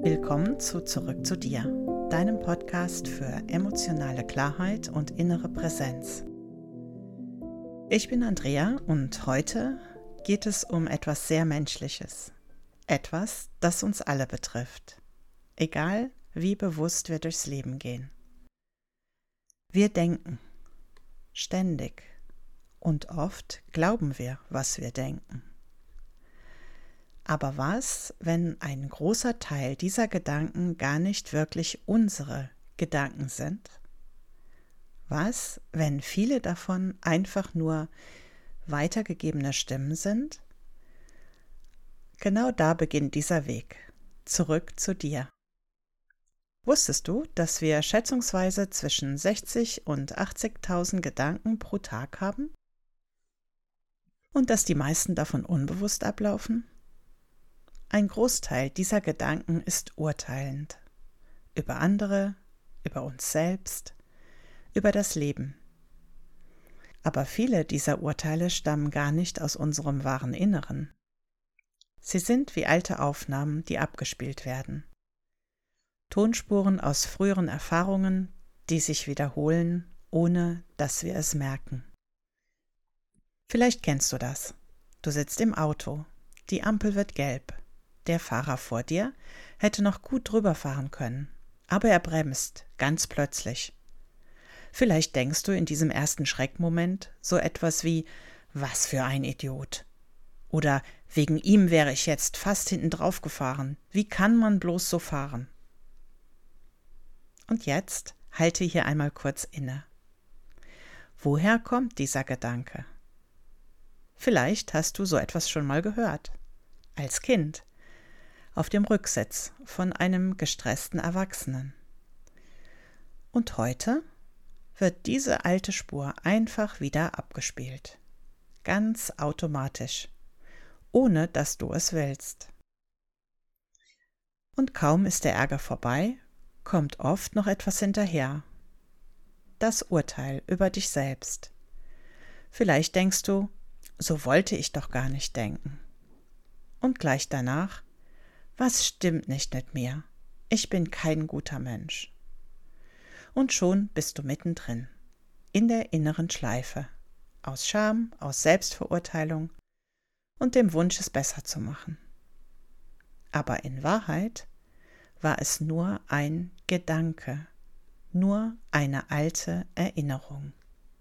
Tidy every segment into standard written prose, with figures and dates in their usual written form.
Willkommen zu Zurück zu dir, deinem Podcast für emotionale Klarheit und innere Präsenz. Ich bin Andrea und heute geht es um etwas sehr Menschliches. Etwas, das uns alle betrifft. Egal, wie bewusst wir durchs Leben gehen. Wir denken. Ständig. Und oft glauben wir, was wir denken. Aber was, wenn ein großer Teil dieser Gedanken gar nicht wirklich unsere Gedanken sind? Was, wenn viele davon einfach nur weitergegebene Stimmen sind? Genau da beginnt dieser Weg. Zurück zu dir. Wusstest du, dass wir schätzungsweise zwischen 60 und 80.000 Gedanken pro Tag haben? Und dass die meisten davon unbewusst ablaufen? Ein Großteil dieser Gedanken ist urteilend. Über andere, über uns selbst, über das Leben. Aber viele dieser Urteile stammen gar nicht aus unserem wahren Inneren. Sie sind wie alte Aufnahmen, die abgespielt werden. Tonspuren aus früheren Erfahrungen, die sich wiederholen, ohne dass wir es merken. Vielleicht kennst du das. Du sitzt im Auto, die Ampel wird gelb. Der Fahrer vor dir hätte noch gut drüber fahren können, aber er bremst, ganz plötzlich. Vielleicht denkst du in diesem ersten Schreckmoment so etwas wie, was für ein Idiot. Oder wegen ihm wäre ich jetzt fast hinten drauf gefahren. Wie kann man bloß so fahren? Und jetzt halte hier einmal kurz inne. Woher kommt dieser Gedanke? Vielleicht hast du so etwas schon mal gehört. Als Kind. Auf dem Rücksitz von einem gestressten Erwachsenen. Und heute wird diese alte Spur einfach wieder abgespielt. Ganz automatisch, ohne dass du es willst. Und kaum ist der Ärger vorbei, kommt oft noch etwas hinterher. Das Urteil über dich selbst. Vielleicht denkst du, so wollte ich doch gar nicht denken. Und gleich danach, was stimmt nicht mit mir? Ich bin kein guter Mensch. Und schon bist du mittendrin, in der inneren Schleife, aus Scham, aus Selbstverurteilung und dem Wunsch, es besser zu machen. Aber in Wahrheit war es nur ein Gedanke, nur eine alte Erinnerung.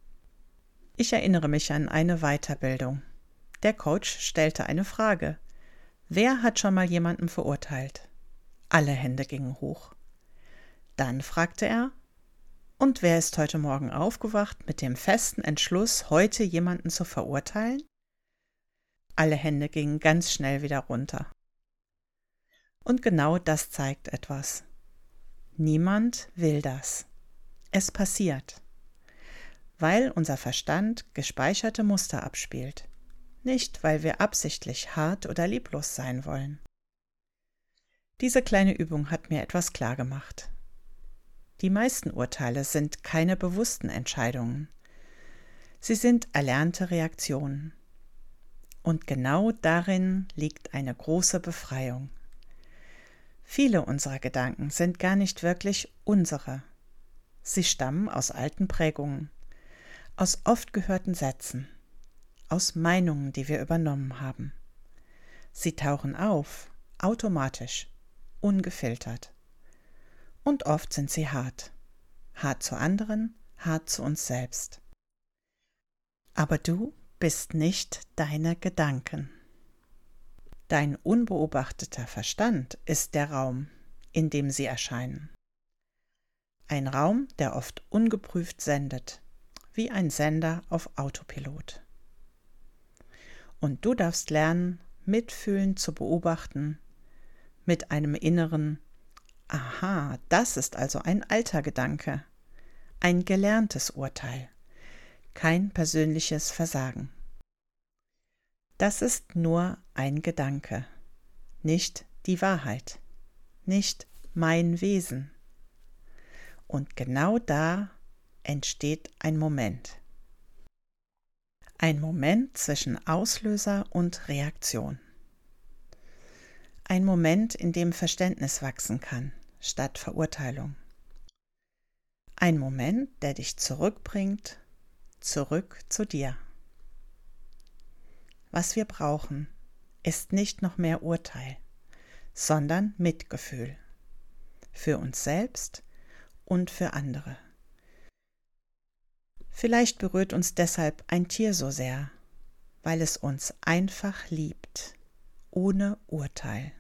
Ich erinnere mich an eine Weiterbildung. Der Coach stellte eine Frage. Wer hat schon mal jemanden verurteilt? Alle Hände gingen hoch. Dann fragte er, und wer ist heute Morgen aufgewacht mit dem festen Entschluss, heute jemanden zu verurteilen? Alle Hände gingen ganz schnell wieder runter. Und genau das zeigt etwas. Niemand will das. Es passiert, weil unser Verstand gespeicherte Muster abspielt. Nicht, weil wir absichtlich hart oder lieblos sein wollen. Diese kleine Übung hat mir etwas klargemacht. Die meisten Urteile sind keine bewussten Entscheidungen. Sie sind erlernte Reaktionen. Und genau darin liegt eine große Befreiung. Viele unserer Gedanken sind gar nicht wirklich unsere. Sie stammen aus alten Prägungen, aus oft gehörten Sätzen, aus Meinungen, die wir übernommen haben. Sie tauchen auf, automatisch, ungefiltert. Und oft sind sie hart. Hart zu anderen, hart zu uns selbst. Aber du bist nicht deine Gedanken. Dein unbeobachteter Verstand ist der Raum, in dem sie erscheinen. Ein Raum, der oft ungeprüft sendet, wie ein Sender auf Autopilot. Und du darfst lernen, mitfühlend zu beobachten, mit einem inneren Aha, das ist also ein alter Gedanke, ein gelerntes Urteil, kein persönliches Versagen. Das ist nur ein Gedanke, nicht die Wahrheit, nicht mein Wesen. Und genau da entsteht ein Moment. Ein Moment zwischen Auslöser und Reaktion. Ein Moment, in dem Verständnis wachsen kann, statt Verurteilung. Ein Moment, der dich zurückbringt, zurück zu dir. Was wir brauchen, ist nicht noch mehr Urteil, sondern Mitgefühl. Für uns selbst und für andere. Vielleicht berührt uns deshalb ein Tier so sehr, weil es uns einfach liebt, ohne Urteil.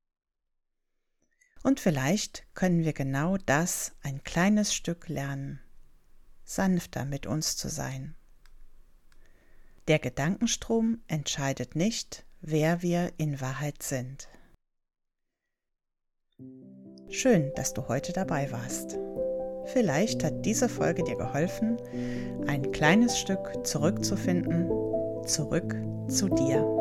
Und vielleicht können wir genau das ein kleines Stück lernen, sanfter mit uns zu sein. Der Gedankenstrom entscheidet nicht, wer wir in Wahrheit sind. Schön, dass du heute dabei warst. Vielleicht hat diese Folge dir geholfen, ein kleines Stück zurückzufinden, zurück zu dir.